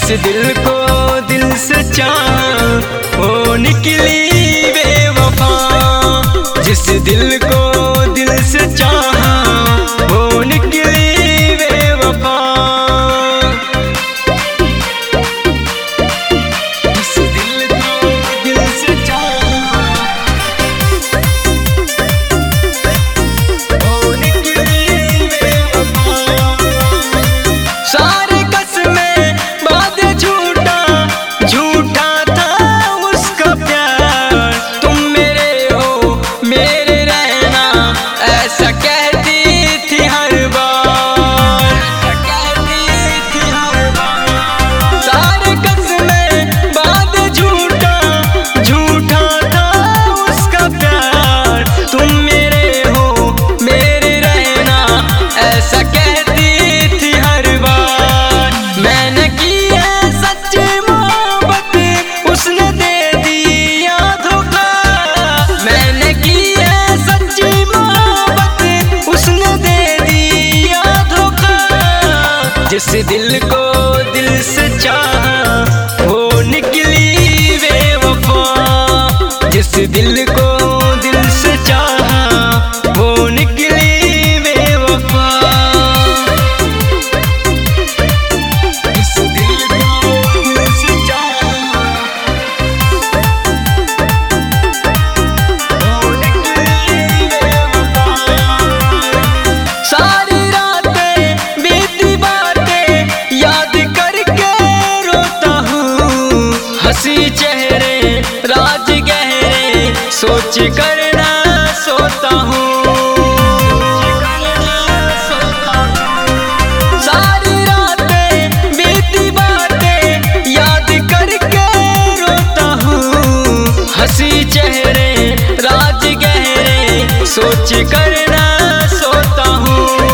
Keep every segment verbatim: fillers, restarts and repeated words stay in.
दिल को दिल से चाहा वो निकली बेवफा। जिस दिल को दिल से चाहा वो निकली बेवफा। जिस दिल को दिल से चाहा वो निकली बेवफा। सारे जिस दिल को दिल से चाहा वो निकली बेवफा। जिस दिल को दिल से चाहा वो निकली बेवफा। जिस दिल को दिल से चाहा वो निकली बेवफा। सारी हंसी चेहरे राज गहरे सोच कर ना सोता हूँ। सारी रातें बीती बातें याद करके रोता हूँ। हंसी चेहरे राज गहरे सोच कर ना सोता हूँ।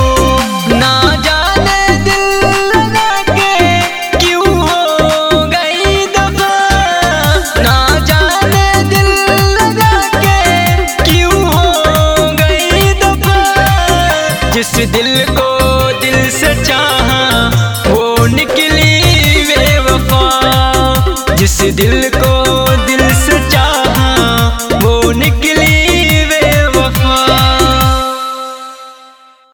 जिस दिल को दिल से चाहा वो निकली बेवफा। जिस दिल को